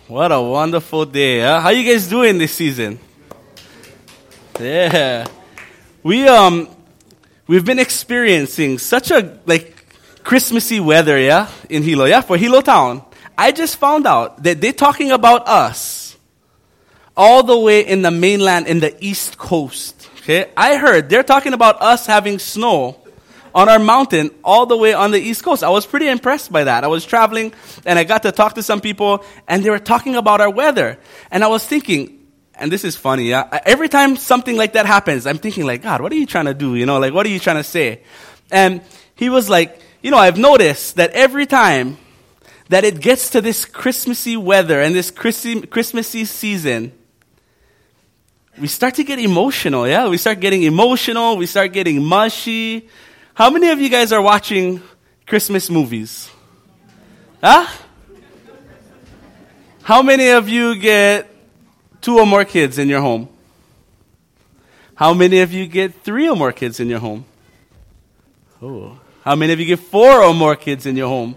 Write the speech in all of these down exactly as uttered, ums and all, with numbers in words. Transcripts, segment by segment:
What a wonderful day. Huh? How you guys doing this season? Yeah. We um we've been experiencing such a like Christmassy weather, yeah, in Hilo, yeah, for Hilo Town. I just found out that they're talking about us all the way in the mainland in the East Coast. Okay? I heard they're talking about us having snow on our mountain all the way on the East Coast. I was pretty impressed by that. I was traveling and I got to talk to some people and they were talking about our weather. And I was thinking, and this is funny, yeah? Every time something like that happens, I'm thinking like, God, what are you trying to do? You know, like, what are you trying to say? And he was like, you know, I've noticed that every time that it gets to this Christmassy weather and this Christy, Christmassy season, we start to get emotional, yeah? We start getting emotional. We start getting mushy. How many of you guys are watching Christmas movies? Huh? How many of you get two or more kids in your home? How many of you get three or more kids in your home? Oh. How many of you get four or more kids in your home?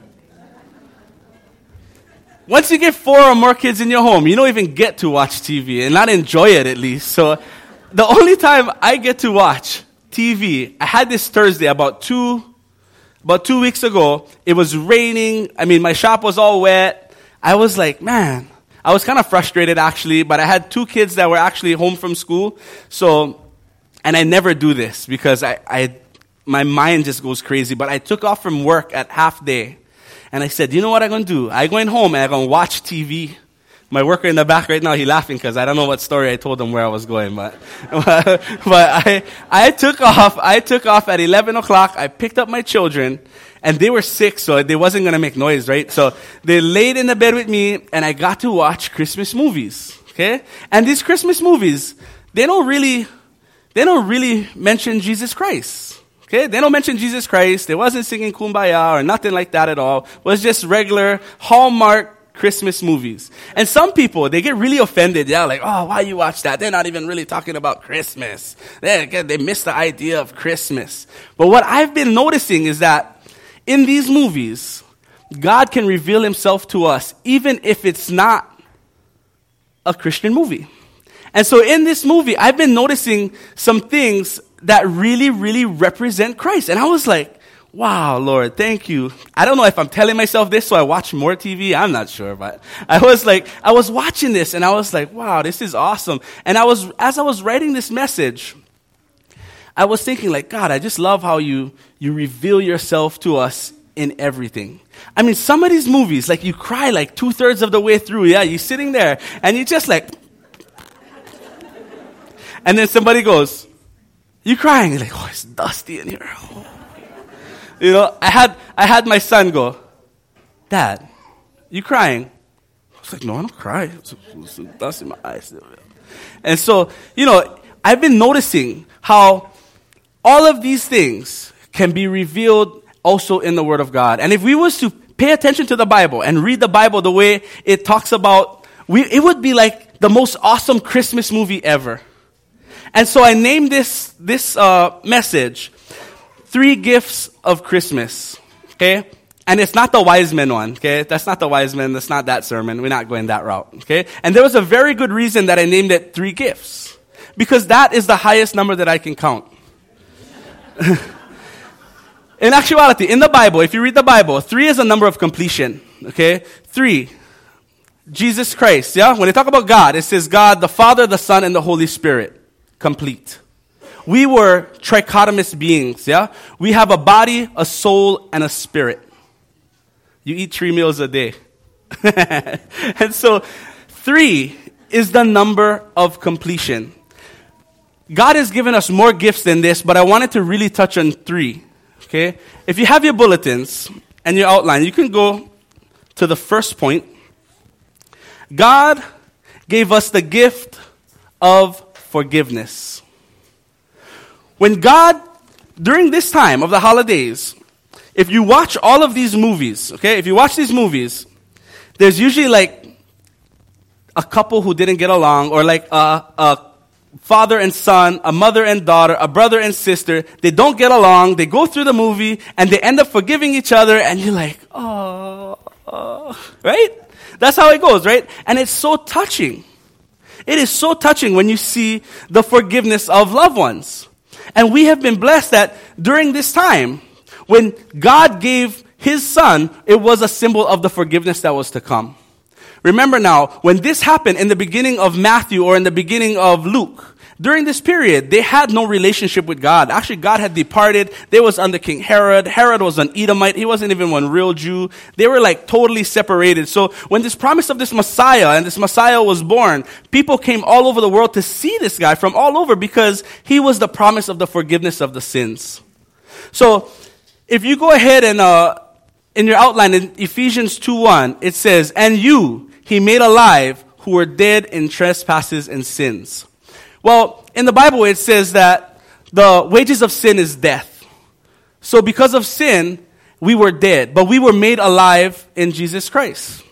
Once you get four or more kids in your home, you don't even get to watch T V and not enjoy it at least. So the only time I get to watch T V, I had this Thursday about two, about two weeks ago. It was raining. I mean, my shop was all wet. I was like, man, I was kind of frustrated actually, but I had two kids that were actually home from school. So, and I never do this because I, I, my mind just goes crazy. But I took off from work at half day. And I said, you know what I'm going to do? I'm going home and I'm going to watch T V. My worker in the back right now, he's laughing because I don't know what story I told him where I was going. But, but I, I took off. I took off at eleven o'clock. I picked up my children and they were sick, so they wasn't going to make noise, right? So they laid in the bed with me and I got to watch Christmas movies. Okay. And these Christmas movies, they don't really, they don't really mention Jesus Christ. Okay, they don't mention Jesus Christ. They wasn't singing Kumbaya or nothing like that at all. It was just regular Hallmark Christmas movies. And some people, they get really offended. Yeah, like, oh, why you watch that? They're not even really talking about Christmas. They, they miss the idea of Christmas. But what I've been noticing is that in these movies, God can reveal himself to us even if it's not a Christian movie. And so in this movie, I've been noticing some things that really, really represent Christ. And I was like, wow, Lord, thank you. I don't know if I'm telling myself this so I watch more T V. I'm not sure, but I was like, I was watching this and I was like, wow, this is awesome. And I was, as I was writing this message, I was thinking like, God, I just love how you, you reveal yourself to us in everything. I mean, some of these movies, like you cry like two thirds of the way through. Yeah, you're sitting there and you're just like, and then somebody goes, you crying? You're like, oh, it's dusty in here. Oh. You know, I had I had my son go, Dad, you crying? I was like, no, I don't cry. It's, it's dust in my eyes. And so, you know, I've been noticing how all of these things can be revealed also in the Word of God. And if we was to pay attention to the Bible and read the Bible the way it talks about, we it would be like the most awesome Christmas movie ever. And so I named this this uh, message, Three Gifts of Christmas, okay? And it's not the wise men one, okay? That's not the wise men. That's not that sermon. We're not going that route, okay? And there was a very good reason that I named it Three Gifts, because that is the highest number that I can count. In actuality, in the Bible, if you read the Bible, three is a number of completion, okay? Three, Jesus Christ, yeah? When they talk about God, it says God, the Father, the Son, and the Holy Spirit. Complete. We were trichotomous beings, yeah? We have a body, a soul, and a spirit. You eat three meals a day. And so, three is the number of completion. God has given us more gifts than this, but I wanted to really touch on three, okay? If you have your bulletins and your outline, you can go to the first point. God gave us the gift of forgiveness. When God, during this time of the holidays, if you watch all of these movies, okay, if you watch these movies, there's usually like a couple who didn't get along, or like a, a father and son, a mother and daughter, a brother and sister. They don't get along. They go through the movie and they end up forgiving each other, and you're like, oh, oh right? That's how it goes, right? And it's so touching. It is so touching when you see the forgiveness of loved ones. And we have been blessed that during this time, when God gave his son, it was a symbol of the forgiveness that was to come. Remember now, when this happened in the beginning of Matthew or in the beginning of Luke, during this period, they had no relationship with God. Actually, God had departed. They was under King Herod. Herod was an Edomite. He wasn't even one real Jew. They were like totally separated. So when this promise of this Messiah and this Messiah was born, people came all over the world to see this guy from all over because he was the promise of the forgiveness of the sins. So if you go ahead and uh, in your outline in Ephesians two one, it says, "And you he made alive who were dead in trespasses and sins." Well, in the Bible it says that the wages of sin is death. So because of sin, we were dead, but we were made alive in Jesus Christ.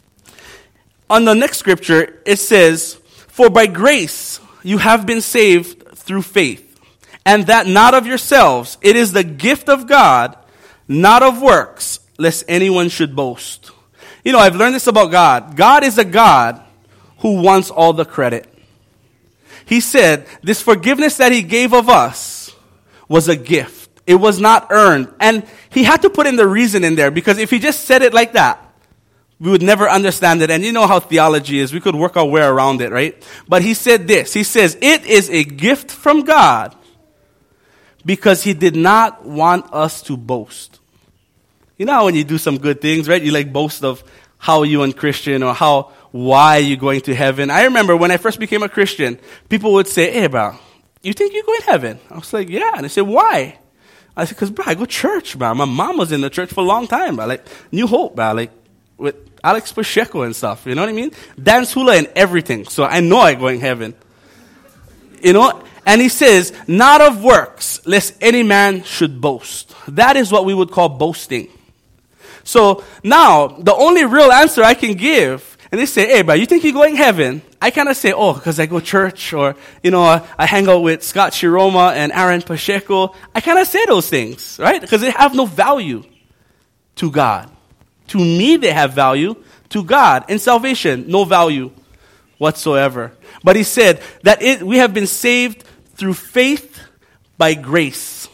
On the next scripture, it says, "For by grace you have been saved through faith, and that not of yourselves. It is the gift of God, not of works, lest anyone should boast." You know, I've learned this about God. God is a God who wants all the credit. He said this forgiveness that he gave of us was a gift. It was not earned. And he had to put in the reason in there, because if he just said it like that, we would never understand it. And you know how theology is. We could work our way around it, right? But he said this. He says, it is a gift from God because he did not want us to boast. You know how when you do some good things, right? You like boast of how you and Christian or how, why you going to heaven. I remember when I first became a Christian, people would say, "Hey, bro, you think you're going to heaven?" I was like, "Yeah." And they said, "Why?" I said, "Because, bro, I go to church, bro. My mom was in the church for a long time, bro. Like, New Hope, bro. Like, with Alex Pacheco and stuff. You know what I mean? Dance hula and everything. So I know I'm going to heaven." You know? And he says, "Not of works, lest any man should boast." That is what we would call boasting. So now, the only real answer I can give, and they say, "Hey, bro, you think you're going to heaven?" I kind of say, "Oh, because I go to church," or, you know, I, I hang out with Scott Shiroma and Aaron Pacheco. I kind of say those things, right? Because they have no value to God. To me, they have value. To God, in salvation, no value whatsoever. But he said that it, we have been saved through faith by grace.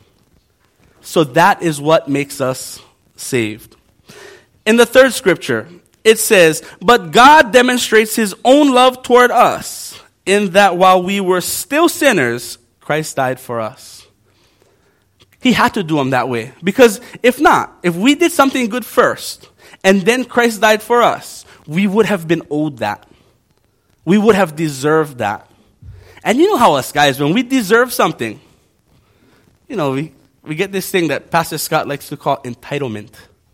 So that is what makes us saved. In the third scripture, it says, "But God demonstrates his own love toward us, in that while we were still sinners, Christ died for us." He had to do them that way. Because if not, if we did something good first, and then Christ died for us, we would have been owed that. We would have deserved that. And you know how us guys, when we deserve something, you know, we We get this thing that Pastor Scott likes to call entitlement.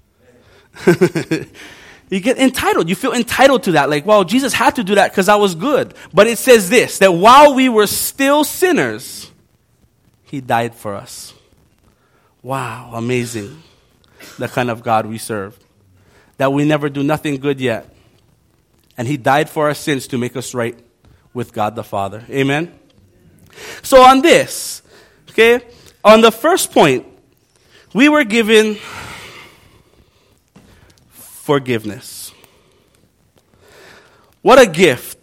You get entitled. You feel entitled to that. Like, well, Jesus had to do that because I was good. But it says this, that while we were still sinners, he died for us. Wow, amazing. The kind of God we serve. That we never do nothing good yet. And he died for our sins to make us right with God the Father. Amen? So on this, okay, on the first point, we were given forgiveness. What a gift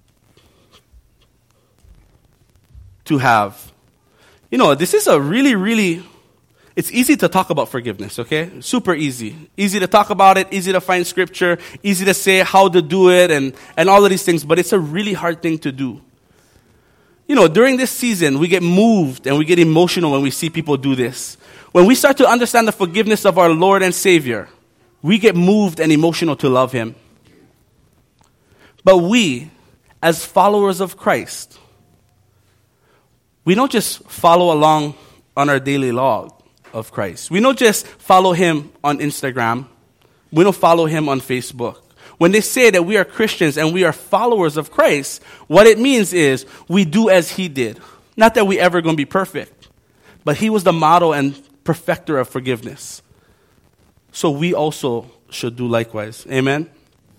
to have. You know, this is a really, really, it's easy to talk about forgiveness, okay? Super easy. Easy to talk about it, easy to find scripture, easy to say how to do it and, and all of these things, but it's a really hard thing to do. You know, during this season, we get moved and we get emotional when we see people do this. When we start to understand the forgiveness of our Lord and Savior, we get moved and emotional to love him. But we, as followers of Christ, we don't just follow along on our daily log of Christ. We don't just follow him on Instagram. We don't follow him on Facebook. When they say that we are Christians and we are followers of Christ, what it means is we do as he did. Not that we ever going to be perfect, but he was the model and perfecter of forgiveness. So we also should do likewise. Amen?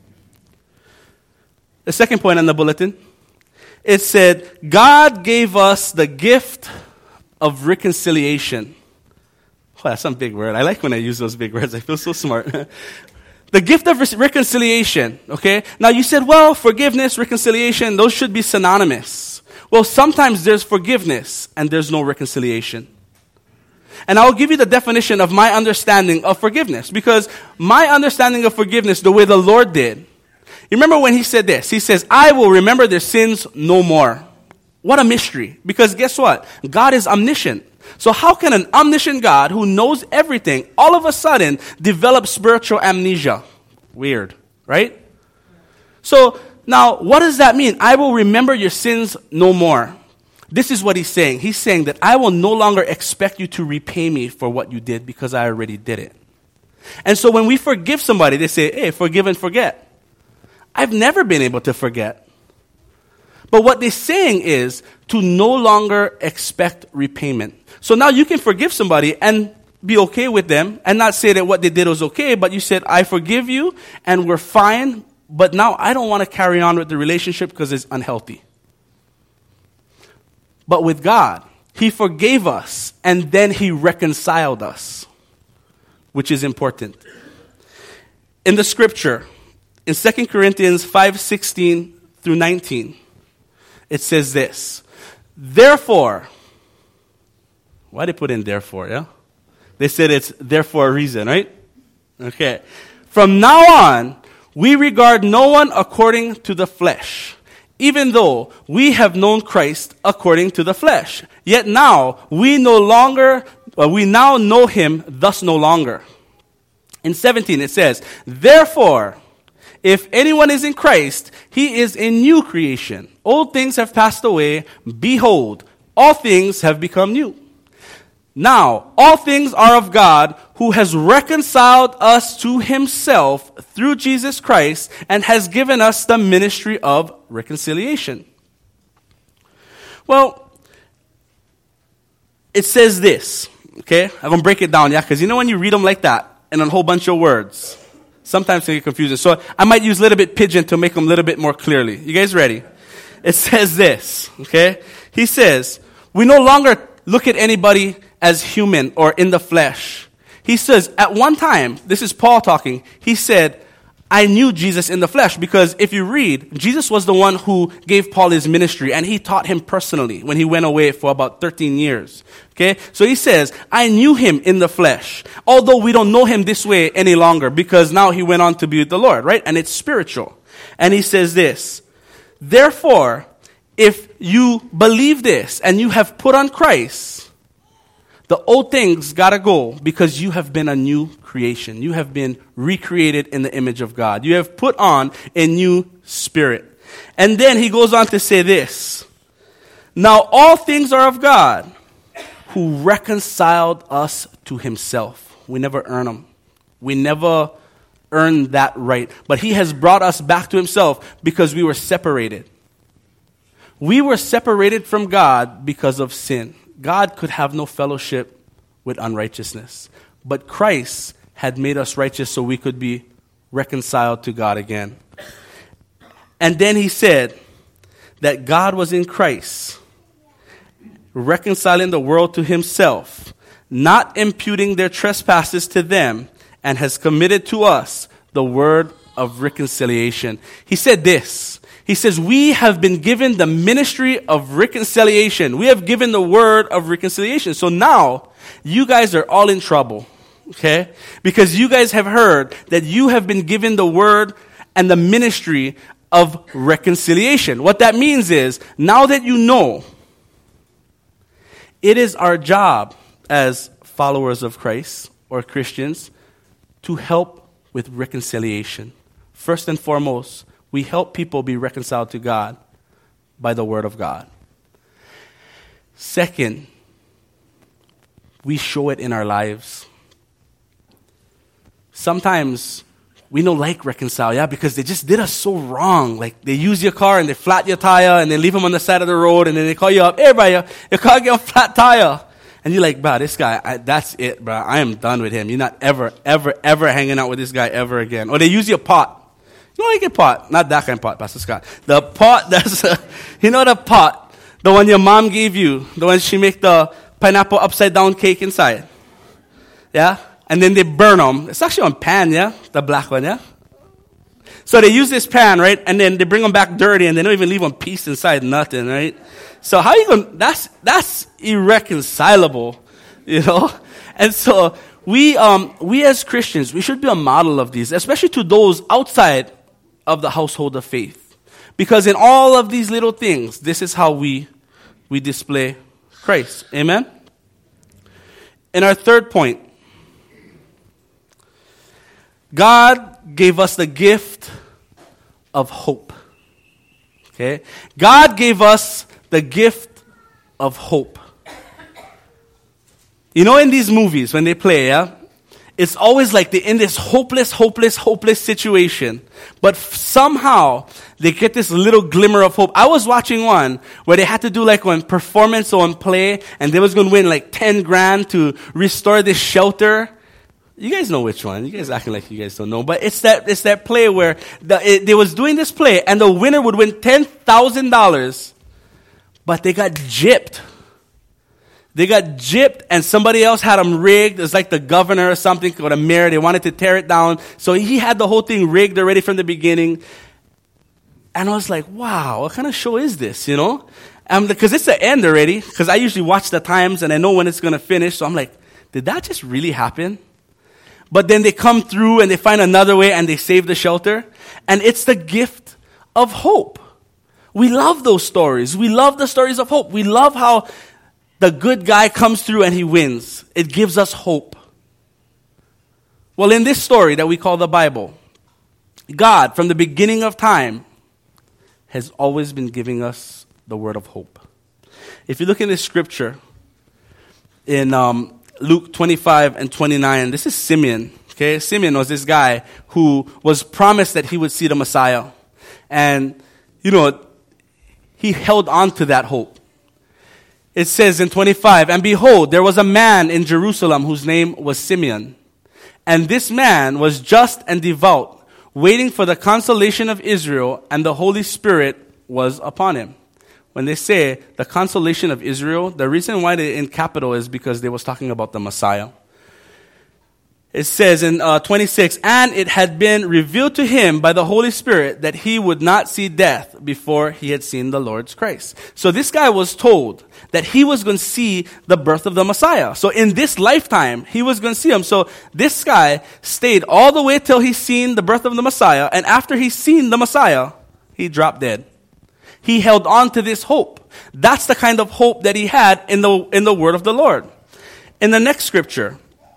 The second point on the bulletin, it said, God gave us the gift of reconciliation. Oh, that's some big word. I like when I use those big words. I feel so smart. The gift of re- reconciliation, okay? Now you said, well, forgiveness, reconciliation, those should be synonymous. Well, sometimes there's forgiveness and there's no reconciliation. And I'll give you the definition of my understanding of forgiveness, because my understanding of forgiveness, the way the Lord did, you remember when he said this? He says, I will remember their sins no more. What a mystery. Because guess what? God is omniscient. So how can an omniscient God who knows everything all of a sudden develop spiritual amnesia? Weird, right? So now, what does that mean? I will remember your sins no more. This is what he's saying. He's saying that I will no longer expect you to repay me for what you did because I already did it. And so when we forgive somebody, they say, hey, forgive and forget. I've never been able to forget. But what they're saying is to no longer expect repayment. So now you can forgive somebody and be okay with them and not say that what they did was okay, but you said, I forgive you and we're fine, but now I don't want to carry on with the relationship because it's unhealthy. But with God, he forgave us and then he reconciled us, which is important. In the scripture, in Second Corinthians five sixteen through nineteen, it says this, therefore, why did they put in therefore, yeah? They said it's there for a reason, right? Okay. From now on, we regard no one according to the flesh, even though we have known Christ according to the flesh. Yet now, we no longer, well, we now know him, thus no longer. In seventeen, it says, therefore, if anyone is in Christ, he is a new creation. Old things have passed away. Behold, all things have become new. Now, all things are of God, who has reconciled us to himself through Jesus Christ and has given us the ministry of reconciliation. Well, it says this, okay? I'm going to break it down, yeah? Because you know when you read them like that, and a whole bunch of words, sometimes they get confusing. So I might use a little bit pidgin to make them a little bit more clearly. You guys ready? It says this, okay? He says, we no longer look at anybody as human or in the flesh. He says, at one time, this is Paul talking, he said, I knew Jesus in the flesh, because if you read, Jesus was the one who gave Paul his ministry, and he taught him personally when he went away for about thirteen years. Okay? So he says, I knew him in the flesh, although we don't know him this way any longer, because now he went on to be with the Lord, right? And it's spiritual. And he says this, therefore, if you believe this and you have put on Christ, the old things gotta go, because you have been a new creation. You have been recreated in the image of God. You have put on a new spirit. And then he goes on to say this, now all things are of God, who reconciled us to himself. We never earn them. We never earned that right. But he has brought us back to himself because we were separated. We were separated from God because of sin. God could have no fellowship with unrighteousness. But Christ had made us righteous so we could be reconciled to God again. And then he said that God was in Christ, reconciling the world to himself, not imputing their trespasses to them, and has committed to us the word of reconciliation. He said this. He says, we have been given the ministry of reconciliation. We have given the word of reconciliation. So now, you guys are all in trouble, okay? Because you guys have heard that you have been given the word and the ministry of reconciliation. What that means is, now that you know, it is our job as followers of Christ or Christians to help with reconciliation. First and foremost, we help people be reconciled to God by the word of God. Second, we show it in our lives. Sometimes we don't like reconcile, yeah, because they just did us so wrong. Like they use your car and they flat your tire and they leave them on the side of the road and then they call you up, hey, bro, your car get a flat tire. And you're like, bro, this guy, I, that's it, bro. I am done with him. You're not ever, ever, ever hanging out with this guy ever again. Or they use your pot. You know, like a pot. Not that kind of pot, Pastor Scott. The pot that's, uh, you know the pot, the one your mom gave you, the one she make the pineapple upside down cake inside. Yeah? and then they burn them. It's actually on pan, yeah? The black one, yeah? So they use this pan, right? And then they bring them back dirty, and they don't even leave one piece inside, nothing, right? So how you going, that's, that's irreconcilable, you know? And so we, um, we as Christians, we should be a model of these, especially to those outside of the household of faith. Because in all of these little things, this is how we, we display Christ. Amen? In our third point, God gave us the gift of hope. Okay? God gave us the gift of hope. You know, in these movies, when they play, yeah, it's always like they're in this hopeless, hopeless, hopeless situation. But f- somehow, they get this little glimmer of hope. I was watching one where they had to do like one performance or one play, and they was going to win like ten grand to restore this shelter. You guys know which one. You guys acting like you guys don't know. But it's that it's that play where the, it, they was doing this play, and the winner would win ten thousand dollars, but they got gypped. They got gypped, and somebody else had them rigged. It's like the governor or something, or the mayor. They wanted to tear it down. So he had the whole thing rigged already from the beginning. And I was like, wow, what kind of show is this, you know? Because um, it's the end already. Because I usually watch the times, and I know when it's going to finish. So I'm like, did that just really happen? But then they come through, and they find another way, and they save the shelter. And it's the gift of hope. We love those stories. We love the stories of hope. We love how the good guy comes through and he wins. It gives us hope. Well, in this story that we call the Bible, God, from the beginning of time, has always been giving us the word of hope. If you look in this scripture, in um, Luke twenty-five and twenty-nine, this is Simeon. Okay, Simeon was this guy who was promised that he would see the Messiah. And, you know, he held on to that hope. It says in twenty-five, and behold, there was a man in Jerusalem whose name was Simeon. And this man was just and devout, waiting for the consolation of Israel, and the Holy Spirit was upon him. When they say the consolation of Israel, the reason why they're in capital is because they was talking about the Messiah. It says in uh, twenty-six, and it had been revealed to him by the Holy Spirit that he would not see death before he had seen the Lord's Christ. So this guy was told that he was going to see the birth of the Messiah. So in this lifetime, he was going to see him. So this guy stayed all the way till he seen the birth of the Messiah. And after he seen the Messiah, he dropped dead. He held on to this hope. That's the kind of hope that he had in the, in the word of the Lord. In the next scripture,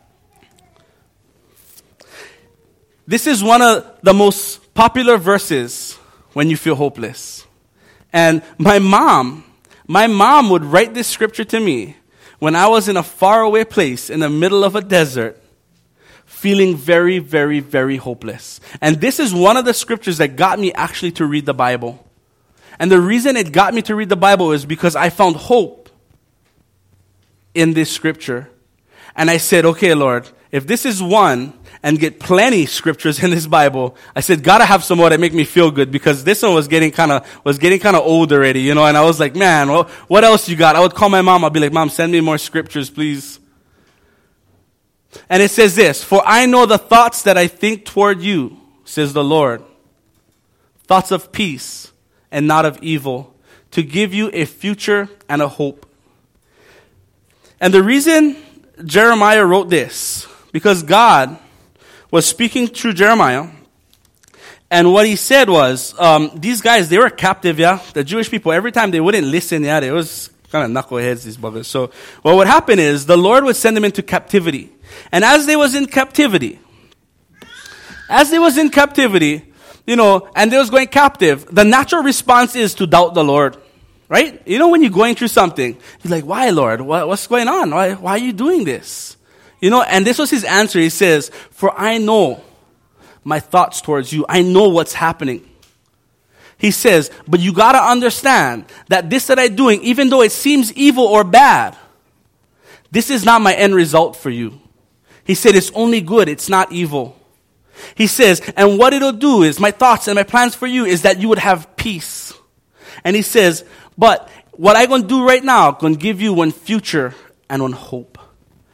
this is one of the most popular verses when you feel hopeless. And my mom, my mom would write this scripture to me when I was in a faraway place in the middle of a desert, feeling very, very, very hopeless. And this is one of the scriptures that got me actually to read the Bible. And the reason it got me to read the Bible is because I found hope in this scripture. And I said, okay, Lord, if this is one, and get plenty scriptures in this Bible, I said, gotta have some more that make me feel good, because this one was getting kind of was getting kind of old already, you know. And I was like, man, well, what else you got? I would call my mom. I'd be like, Mom, send me more scriptures, please. And it says this: for I know the thoughts that I think toward you, says the Lord, thoughts of peace and not of evil, to give you a future and a hope. And the reason Jeremiah wrote this, because God was speaking through Jeremiah, and what he said was, um, these guys, they were captive, yeah? The Jewish people, every time they wouldn't listen, yeah? They was kind of knuckleheads, these buggers. So what would happen is, the Lord would send them into captivity. And as they was in captivity, as they was in captivity, you know, and they was going captive, the natural response is to doubt the Lord, right? You know, when you're going through something, you're like, why, Lord? What, what's going on? Why, why are you doing this? You know, and this was his answer. He says, for I know my thoughts towards you. I know what's happening. He says, but you got to understand that this that I'm doing, even though it seems evil or bad, this is not my end result for you. He said, it's only good. It's not evil. He says, and what it'll do is, my thoughts and my plans for you is that you would have peace. And he says, but what I'm going to do right now, I'm going to give you one future and one hope.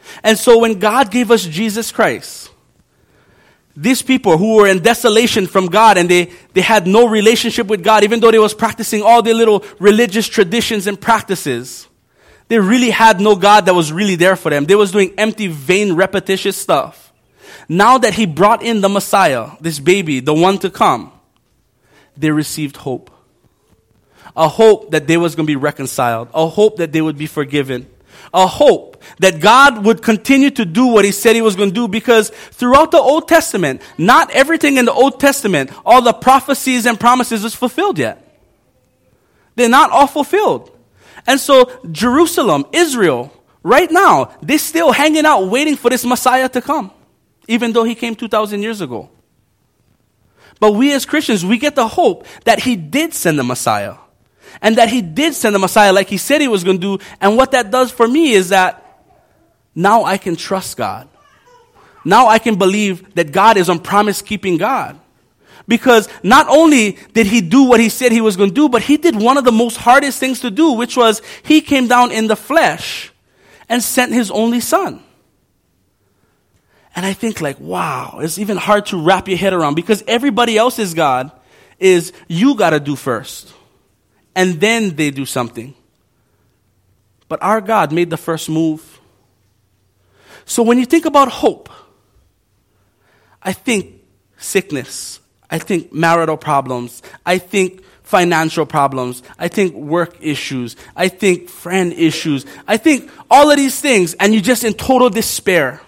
And so when God gave us Jesus Christ, these people who were in desolation from God and they, they had no relationship with God, even though they was practicing all their little religious traditions and practices, they really had no God that was really there for them. They was doing empty, vain, repetitious stuff. Now that he brought in the Messiah, this baby, the one to come, they received hope. A hope that they was going to be reconciled. A hope that they would be forgiven. A hope that God would continue to do what he said he was going to do, because throughout the Old Testament, not everything in the Old Testament, all the prophecies and promises is fulfilled yet. They're not all fulfilled. And so Jerusalem, Israel, right now, they're still hanging out waiting for this Messiah to come, even though he came two thousand years ago. But we as Christians, we get the hope that he did send the Messiah. And that he did send the Messiah like he said he was going to do. And what that does for me is that now I can trust God. Now I can believe that God is a promise-keeping God. Because not only did he do what he said he was going to do, but he did one of the most hardest things to do, which was he came down in the flesh and sent his only son. And I think like, wow, it's even hard to wrap your head around, because everybody else's God is you got to do first. And then they do something. But our God made the first move. So when you think about hope, I think sickness. I think marital problems. I think financial problems. I think work issues. I think friend issues. I think all of these things, and you're just in total despair.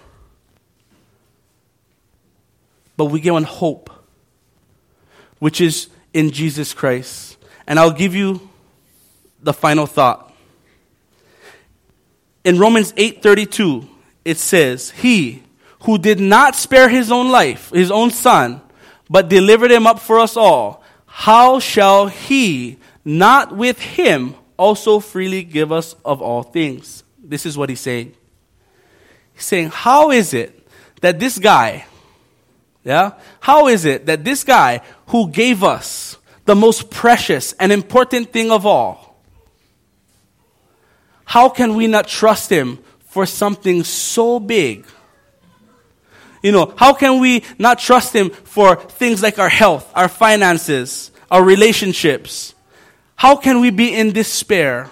But we get one hope, which is in Jesus Christ. And I'll give you the final thought. In Romans eight thirty-two, it says, he who did not spare his own life, his own son, but delivered him up for us all, how shall he not with him also freely give us of all things? This is what he's saying. He's saying, how is it that this guy, yeah, how is it that this guy who gave us the most precious and important thing of all, how can we not trust him for something so big? You know, how can we not trust him for things like our health, our finances, our relationships? How can we be in despair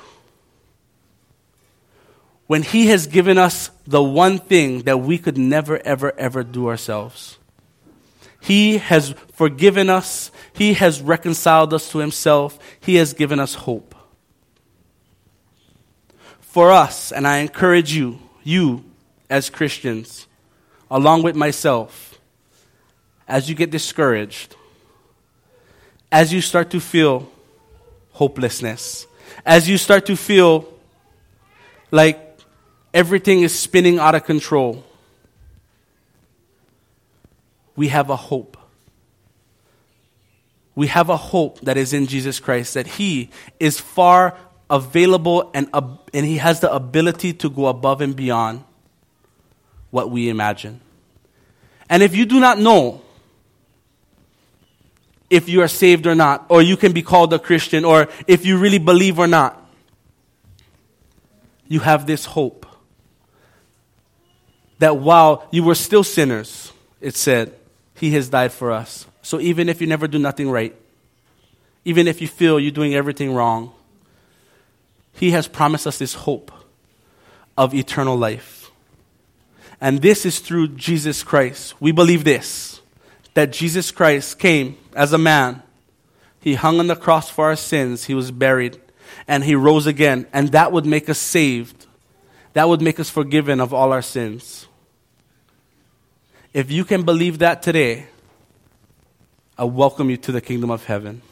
when he has given us the one thing that we could never, ever, ever do ourselves? He has forgiven us. He has reconciled us to himself. He has given us hope. For us, and I encourage you, you as Christians, along with myself, as you get discouraged, as you start to feel hopelessness, as you start to feel like everything is spinning out of control, we have a hope. We have a hope that is in Jesus Christ, that he is far available and, uh, and he has the ability to go above and beyond what we imagine. And if you do not know if you are saved or not, or you can be called a Christian, or if you really believe or not, you have this hope that while you were still sinners, it said, he has died for us. So even if you never do nothing right, even if you feel you're doing everything wrong, he has promised us this hope of eternal life. And this is through Jesus Christ. We believe this, that Jesus Christ came as a man. He hung on the cross for our sins. He was buried. And he rose again. And that would make us saved. That would make us forgiven of all our sins. If you can believe that today, I welcome you to the kingdom of heaven.